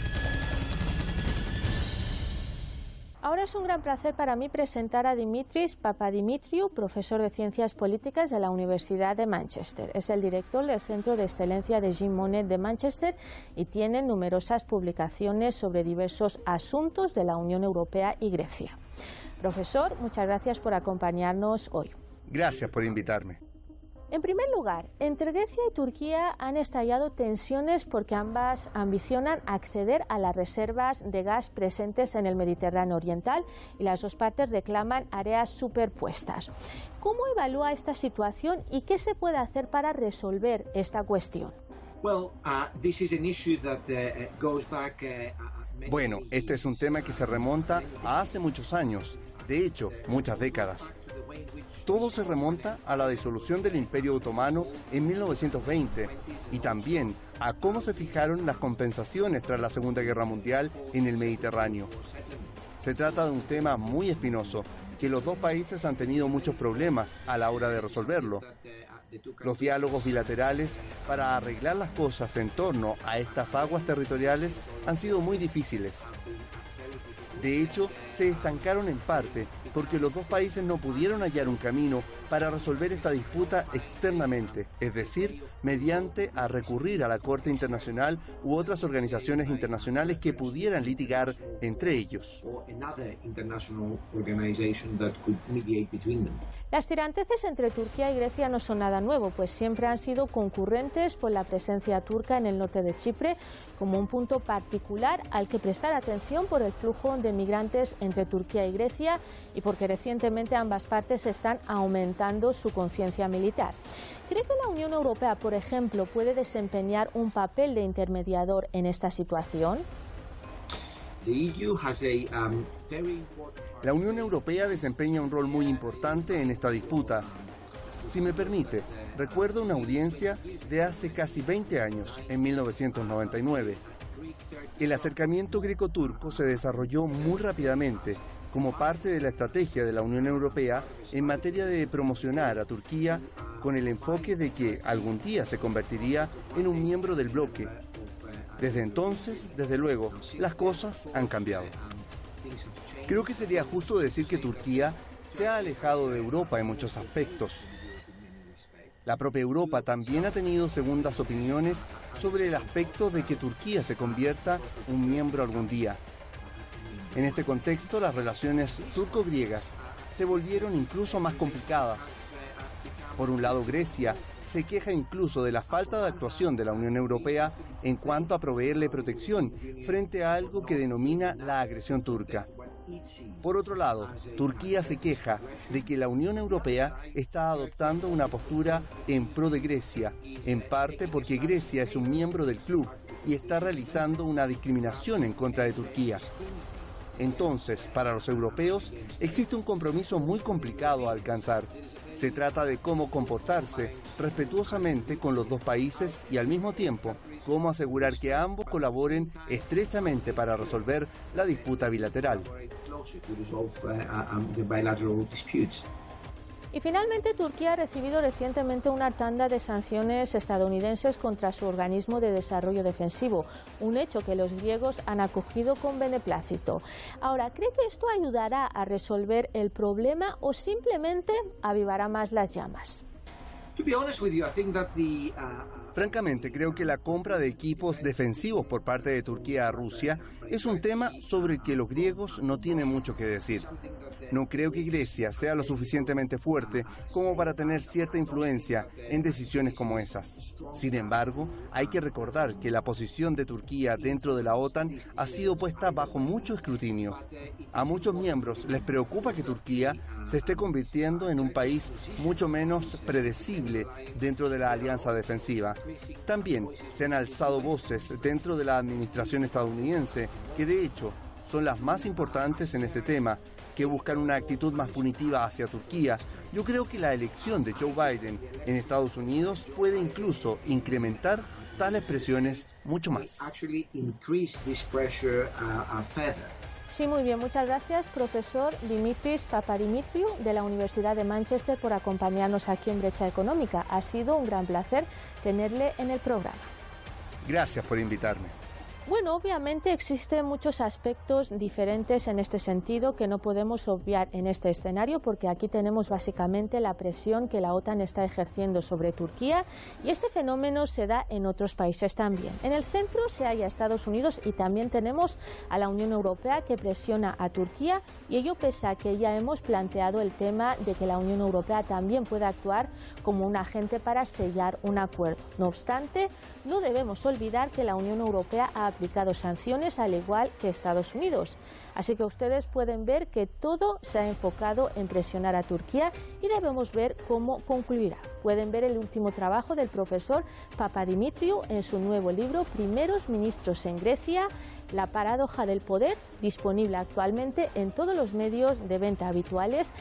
Ahora es un gran placer para mí presentar a Dimitris Papadimitriou, profesor de Ciencias Políticas de la Universidad de Manchester. Es el director del Centro de Excelencia de Jean Monnet de Manchester y tiene numerosas publicaciones sobre diversos asuntos de la Unión Europea y Grecia. Profesor, muchas gracias por acompañarnos hoy. Gracias por invitarme. En primer lugar, entre Grecia y Turquía han estallado tensiones porque ambas ambicionan acceder a las reservas de gas presentes en el Mediterráneo Oriental y las dos partes reclaman áreas superpuestas. ¿Cómo evalúa esta situación y qué se puede hacer para resolver esta cuestión? Bueno, este es un tema que se remonta a hace muchos años, de hecho, muchas décadas. Todo se remonta a la disolución del Imperio Otomano en mil novecientos veinte y también a cómo se fijaron las compensaciones tras la Segunda Guerra Mundial en el Mediterráneo. Se trata de un tema muy espinoso, que los dos países han tenido muchos problemas a la hora de resolverlo. Los diálogos bilaterales para arreglar las cosas en torno a estas aguas territoriales han sido muy difíciles. De hecho, se estancaron en parte porque los dos países no pudieron hallar un camino para resolver esta disputa externamente, es decir, mediante a recurrir a la Corte Internacional u otras organizaciones internacionales que pudieran litigar entre ellos. Las tiranteces entre Turquía y Grecia no son nada nuevo, pues siempre han sido concurrentes por la presencia turca en el norte de Chipre como un punto particular al que prestar atención por el flujo de migrantes entre Turquía y Grecia y porque recientemente ambas partes están aumentando su conciencia militar. ¿Cree que la Unión Europea, por ejemplo, puede desempeñar un papel de intermediador en esta situación? La Unión Europea desempeña un rol muy importante en esta disputa. Si me permite, recuerdo una audiencia de hace casi veinte años, en mil novecientos noventa y nueve. El acercamiento greco-turco se desarrolló muy rápidamente como parte de la estrategia de la Unión Europea en materia de promocionar a Turquía con el enfoque de que algún día se convertiría en un miembro del bloque. Desde entonces, desde luego, las cosas han cambiado. Creo que sería justo decir que Turquía se ha alejado de Europa en muchos aspectos. La propia Europa también ha tenido segundas opiniones sobre el aspecto de que Turquía se convierta en un miembro algún día. En este contexto, las relaciones turco-griegas se volvieron incluso más complicadas. Por un lado, Grecia se queja incluso de la falta de actuación de la Unión Europea en cuanto a proveerle protección frente a algo que denomina la agresión turca. Por otro lado, Turquía se queja de que la Unión Europea está adoptando una postura en pro de Grecia, en parte porque Grecia es un miembro del club y está realizando una discriminación en contra de Turquía. Entonces, para los europeos, existe un compromiso muy complicado a alcanzar. Se trata de cómo comportarse respetuosamente con los dos países y al mismo tiempo, cómo asegurar que ambos colaboren estrechamente para resolver la disputa bilateral. Y finalmente, Turquía ha recibido recientemente una tanda de sanciones estadounidenses contra su organismo de desarrollo defensivo, un hecho que los griegos han acogido con beneplácito. Ahora, ¿cree que esto ayudará a resolver el problema o simplemente avivará más las llamas? Francamente, creo que la compra de equipos defensivos por parte de Turquía a Rusia es un tema sobre el que los griegos no tienen mucho que decir. No creo que Grecia sea lo suficientemente fuerte como para tener cierta influencia en decisiones como esas. Sin embargo, hay que recordar que la posición de Turquía dentro de la OTAN ha sido puesta bajo mucho escrutinio. A muchos miembros les preocupa que Turquía se esté convirtiendo en un país mucho menos predecible dentro de la alianza defensiva. También se han alzado voces dentro de la administración estadounidense, que de hecho son las más importantes en este tema, que buscan una actitud más punitiva hacia Turquía. Yo creo que la elección de Joe Biden en Estados Unidos puede incluso incrementar tales presiones mucho más. Sí, muy bien. Muchas gracias, profesor Dimitris Papadimitriou, de la Universidad de Manchester, por acompañarnos aquí en Brecha Económica. Ha sido un gran placer tenerle en el programa. Gracias por invitarme. Bueno, obviamente existen muchos aspectos diferentes en este sentido que no podemos obviar en este escenario, porque aquí tenemos básicamente la presión que la OTAN está ejerciendo sobre Turquía, y este fenómeno se da en otros países también. En el centro se halla Estados Unidos y también tenemos a la Unión Europea, que presiona a Turquía, y ello pese a que ya hemos planteado el tema de que la Unión Europea también puede actuar como un agente para sellar un acuerdo. No obstante, no debemos olvidar que la Unión Europea ha aplicado sanciones al igual que Estados Unidos. Así que ustedes pueden ver que todo se ha enfocado en presionar a Turquía y debemos ver cómo concluirá. Pueden ver el último trabajo del profesor Papadimitriou en su nuevo libro Primeros Ministros en Grecia, la paradoja del poder, disponible actualmente en todos los medios de venta habituales.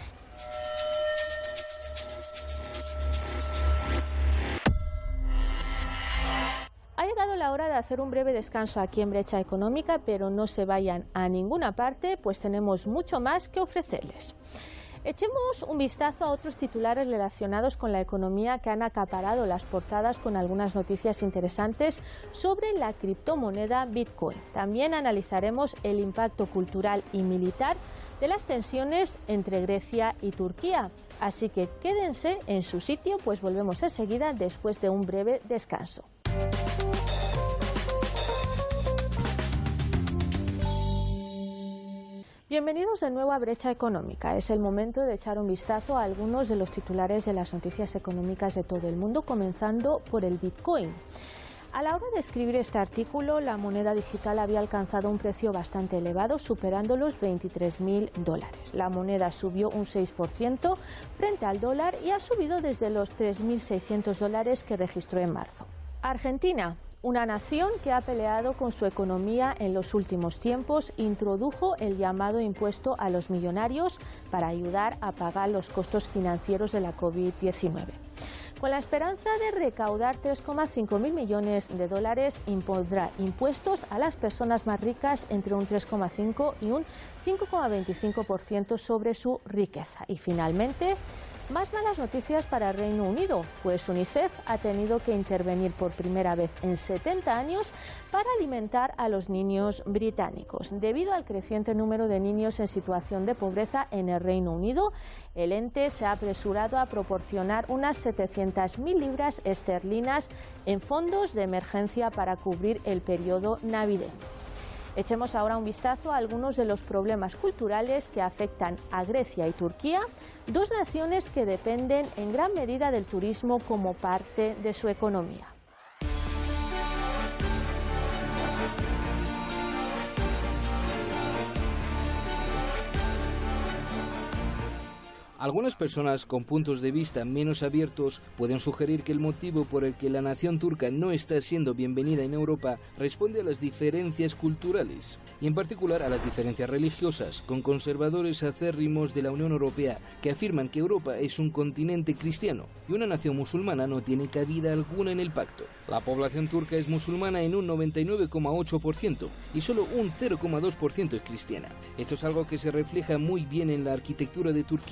Ha llegado la hora de hacer un breve descanso aquí en Brecha Económica, pero no se vayan a ninguna parte, pues tenemos mucho más que ofrecerles. Echemos un vistazo a otros titulares relacionados con la economía que han acaparado las portadas, con algunas noticias interesantes sobre la criptomoneda Bitcoin. También analizaremos el impacto cultural y militar de las tensiones entre Grecia y Turquía. Así que quédense en su sitio, pues volvemos enseguida después de un breve descanso. Bienvenidos de nuevo a Brecha Económica. Es el momento de echar un vistazo a algunos de los titulares de las noticias económicas de todo el mundo, comenzando por el Bitcoin. A la hora de escribir este artículo, la moneda digital había alcanzado un precio bastante elevado, superando los veintitrés mil dólares. La moneda subió un seis por ciento frente al dólar y ha subido desde los tres mil seiscientos dólares que registró en marzo. Argentina, una nación que ha peleado con su economía en los últimos tiempos, introdujo el llamado impuesto a los millonarios para ayudar a pagar los costos financieros de la COVID diecinueve. Con la esperanza de recaudar tres coma cinco mil millones de dólares, impondrá impuestos a las personas más ricas entre un tres coma cinco y un cinco coma veinticinco por ciento sobre su riqueza. Y finalmente, más malas noticias para el Reino Unido, pues UNICEF ha tenido que intervenir por primera vez en setenta años para alimentar a los niños británicos. Debido al creciente número de niños en situación de pobreza en el Reino Unido, el ente se ha apresurado a proporcionar unas setecientas mil libras esterlinas en fondos de emergencia para cubrir el periodo navideño. Echemos ahora un vistazo a algunos de los problemas culturales que afectan a Grecia y Turquía, dos naciones que dependen en gran medida del turismo como parte de su economía. Algunas personas con puntos de vista menos abiertos pueden sugerir que el motivo por el que la nación turca no está siendo bienvenida en Europa responde a las diferencias culturales y en particular a las diferencias religiosas, con conservadores acérrimos de la Unión Europea que afirman que Europa es un continente cristiano y una nación musulmana no tiene cabida alguna en el pacto. La población turca es musulmana en un noventa y nueve coma ocho por ciento y solo un cero coma dos por ciento es cristiana. Esto es algo que se refleja muy bien en la arquitectura de Turquía, con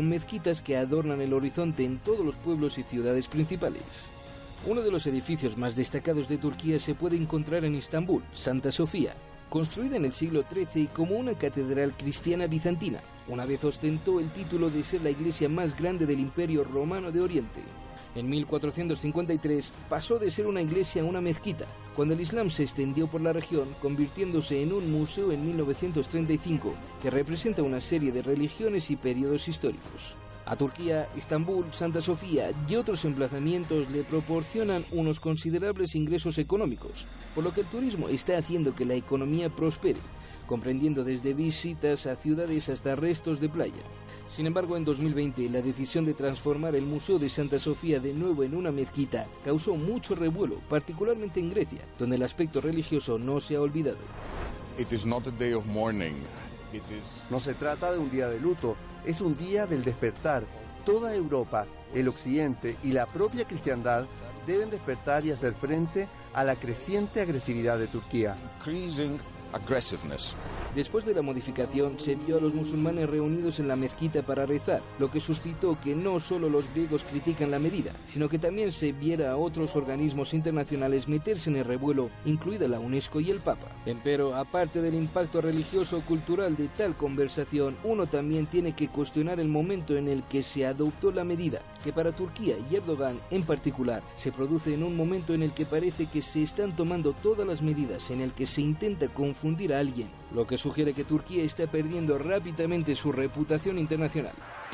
con mezquitas que adornan el horizonte en todos los pueblos y ciudades principales. Uno de los edificios más destacados de Turquía se puede encontrar en Estambul, Santa Sofía. Construida en el siglo trece como una catedral cristiana bizantina, una vez ostentó el título de ser la iglesia más grande del Imperio Romano de Oriente. En mil cuatrocientos cincuenta y tres pasó de ser una iglesia a una mezquita, cuando el Islam se extendió por la región, convirtiéndose en un museo en mil novecientos treinta y cinco, que representa una serie de religiones y periodos históricos. A Turquía, Estambul, Santa Sofía y otros emplazamientos le proporcionan unos considerables ingresos económicos, por lo que el turismo está haciendo que la economía prospere, comprendiendo desde visitas a ciudades hasta restos de playa. Sin embargo, en dos mil veinte, la decisión de transformar el Museo de Santa Sofía de nuevo en una mezquita causó mucho revuelo, particularmente en Grecia, donde el aspecto religioso no se ha olvidado. It is not a day of mourning. It is... No se trata de un día de luto, es un día del despertar. Toda Europa, el occidente y la propia cristiandad deben despertar y hacer frente a la creciente agresividad de Turquía. Increasing aggressiveness. Después de la modificación, se vio a los musulmanes reunidos en la mezquita para rezar, lo que suscitó que no solo los griegos critican la medida, sino que también se viera a otros organismos internacionales meterse en el revuelo, incluida la UNESCO y el Papa. Empero, aparte del impacto religioso o cultural de tal conversación, uno también tiene que cuestionar el momento en el que se adoptó la medida, que para Turquía y Erdogan en particular, se produce en un momento en el que parece que se están tomando todas las medidas, en el que se intenta confundir a alguien, lo que sugiere que Turquía está perdiendo rápidamente su reputación internacional.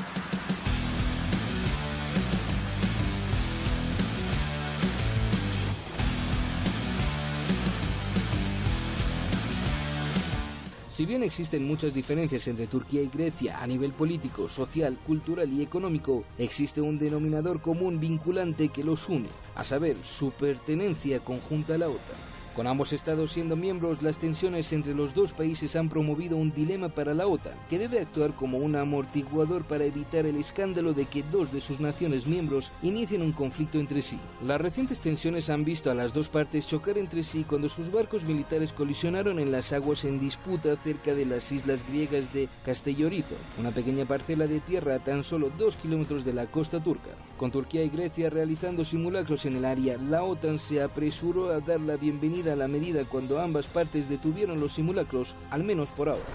Si bien existen muchas diferencias entre Turquía y Grecia a nivel político, social, cultural y económico, existe un denominador común vinculante que los une, a saber, su pertenencia conjunta a la OTAN. Con ambos estados siendo miembros, las tensiones entre los dos países han promovido un dilema para la OTAN, que debe actuar como un amortiguador para evitar el escándalo de que dos de sus naciones miembros inicien un conflicto entre sí. Las recientes tensiones han visto a las dos partes chocar entre sí cuando sus barcos militares colisionaron en las aguas en disputa cerca de las islas griegas de Castellorizo, una pequeña parcela de tierra a tan solo dos kilómetros de la costa turca. Con Turquía y Grecia realizando simulacros en el área, la OTAN se apresuró a dar la bienvenida a la medida cuando ambas partes detuvieron los simulacros, al menos por ahora.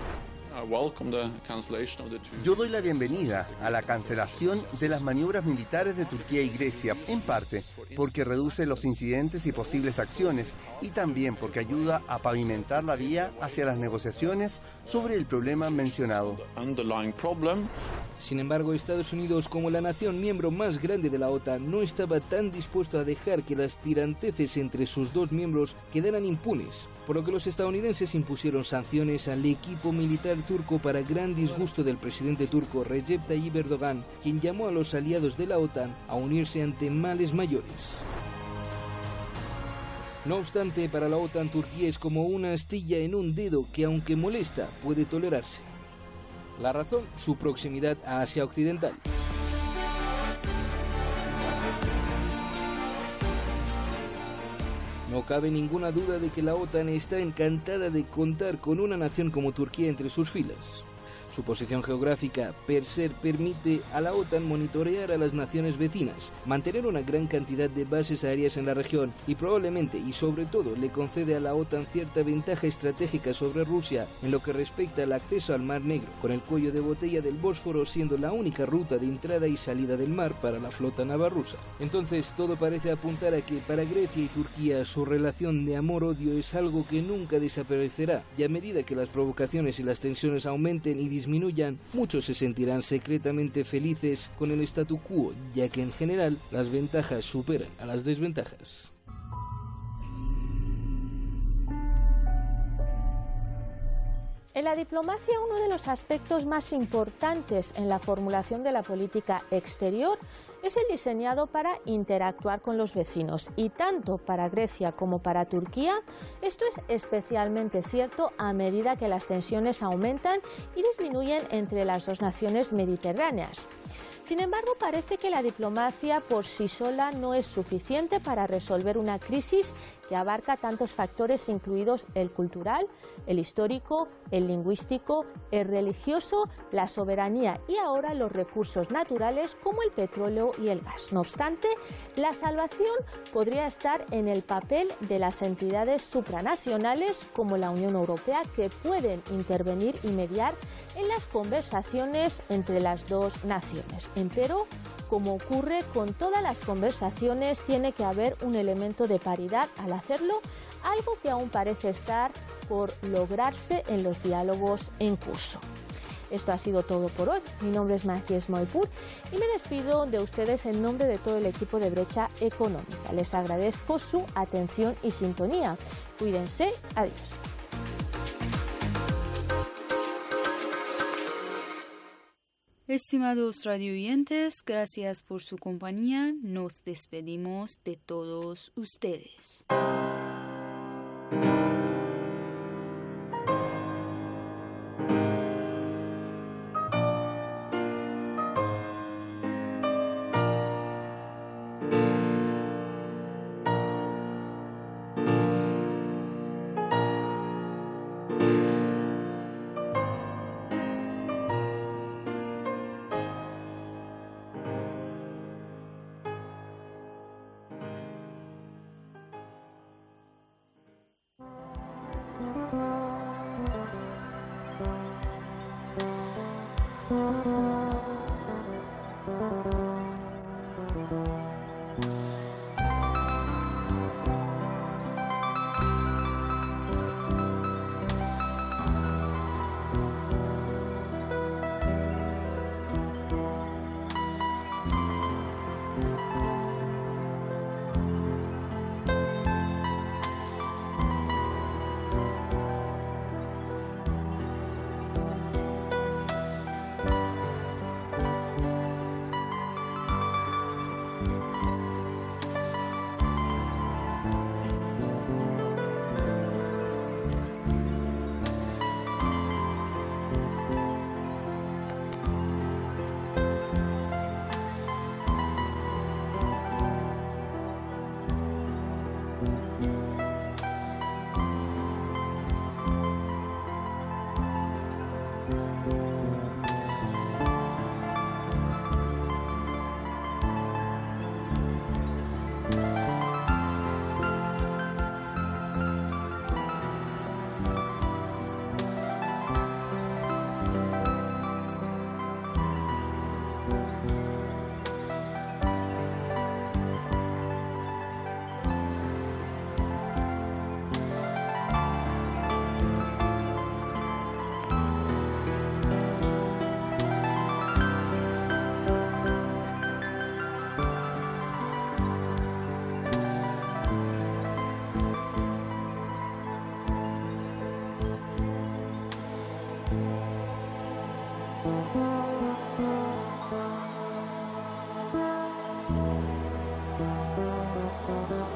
Yo doy la bienvenida a la cancelación de las maniobras militares de Turquía y Grecia, en parte porque reduce los incidentes y posibles acciones, y también porque ayuda a pavimentar la vía hacia las negociaciones sobre el problema mencionado. Sin embargo, Estados Unidos, como la nación miembro más grande de la OTAN, no estaba tan dispuesto a dejar que las tiranteces entre sus dos miembros quedaran impunes, por lo que los estadounidenses impusieron sanciones al equipo militar turco para gran disgusto del presidente turco Recep Tayyip Erdogan, quien llamó a los aliados de la OTAN a unirse ante males mayores. No obstante, para la OTAN, Turquía es como una astilla en un dedo que, aunque molesta, puede tolerarse. La razón, su proximidad a Asia Occidental. No cabe ninguna duda de que la OTAN está encantada de contar con una nación como Turquía entre sus filas. Su posición geográfica, per se, permite a la OTAN monitorear a las naciones vecinas, mantener una gran cantidad de bases aéreas en la región y probablemente y sobre todo le concede a la OTAN cierta ventaja estratégica sobre Rusia en lo que respecta al acceso al Mar Negro, con el cuello de botella del Bósforo siendo la única ruta de entrada y salida del mar para la flota naval rusa. Entonces todo parece apuntar a que para Grecia y Turquía su relación de amor-odio es algo que nunca desaparecerá, y a medida que las provocaciones y las tensiones aumenten y disminuyan, muchos se sentirán secretamente felices con el statu quo, ya que en general las ventajas superan a las desventajas. En la diplomacia, uno de los aspectos más importantes en la formulación de la política exterior es el diseñado para interactuar con los vecinos, y tanto para Grecia como para Turquía esto es especialmente cierto a medida que las tensiones aumentan y disminuyen entre las dos naciones mediterráneas. Sin embargo, parece que la diplomacia por sí sola no es suficiente para resolver una crisis que abarca tantos factores incluidos el cultural, el histórico, el lingüístico, el religioso, la soberanía y ahora los recursos naturales como el petróleo y el gas. No obstante, la salvación podría estar en el papel de las entidades supranacionales como la Unión Europea, que pueden intervenir y mediar en las conversaciones entre las dos naciones. Empero, como ocurre con todas las conversaciones, tiene que haber un elemento de paridad al hacerlo, algo que aún parece estar por lograrse en los diálogos en curso. Esto ha sido todo por hoy. Mi nombre es Matías Moipur y me despido de ustedes en nombre de todo el equipo de Brecha Económica. Les agradezco su atención y sintonía. Cuídense. Adiós. Estimados radioyentes, gracias por su compañía. Nos despedimos de todos ustedes. Thank you.